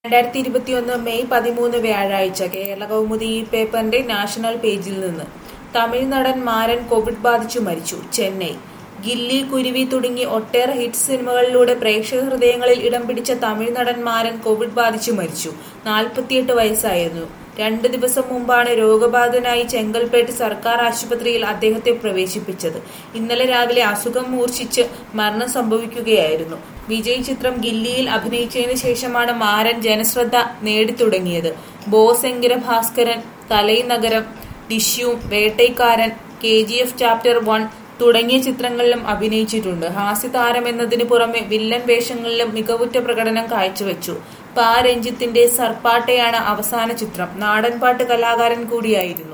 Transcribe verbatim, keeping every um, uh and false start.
രണ്ടായിരത്തി ഇരുപത്തിയൊന്ന് മെയ് പതിമൂന്ന് വ്യാഴാഴ്ച കേരള കൗമുദി ഈ പേപ്പറിന്റെ നാഷണൽ പേജിൽ നിന്ന് തമിഴ് നടൻ മാരൻ കോവിഡ് ബാധിച്ചു മരിച്ചു. ചെന്നൈ ഗില്ലി, കുരുവി തുടങ്ങി ഒട്ടേറെ ഹിറ്റ് സിനിമകളിലൂടെ പ്രേക്ഷക ഹൃദയങ്ങളിൽ ഇടം പിടിച്ച തമിഴ് നടൻ മാരൻ കോവിഡ് ബാധിച്ചു മരിച്ചു. നാൽപ്പത്തിയെട്ട് വയസ്സായിരുന്നു. രണ്ടു ദിവസം മുമ്പാണ് രോഗബാധിതനായി ചെങ്കൽപ്പേട്ട് സർക്കാർ ആശുപത്രിയിൽ അദ്ദേഹത്തെ പ്രവേശിപ്പിച്ചത്. ഇന്നലെ രാവിലെ അസുഖം മൂർച്ഛിച്ച് മരണം സംഭവിക്കുകയായിരുന്നു. വിജയ് ചിത്രം ഗില്ലിയിൽ അഭിനയിച്ചതിനു ശേഷമാണ് മാരൻ ജനശ്രദ്ധ നേടിത്തുടങ്ങിയത്. ബോസെങ്കിര Bhaskaran, Kalainagaram, tissue, Vettaikaran, K G F chapter one തുടങ്ങിയ ചിത്രങ്ങളിലും അഭിനയിച്ചിട്ടുണ്ട്. ഹാസ്യതാരമെന്നതിനു പുറമെ വില്ലൻ വേഷങ്ങളിലും മികവുറ്റ പ്രകടനം കാഴ്ചവെച്ചു. പാ രഞ്ജിത്തിന്റെ സർപ്പാട്ടയാണ് അവസാന ചിത്രം. നാടൻപാട്ട് കലാകാരൻ കൂടിയായിരുന്നു.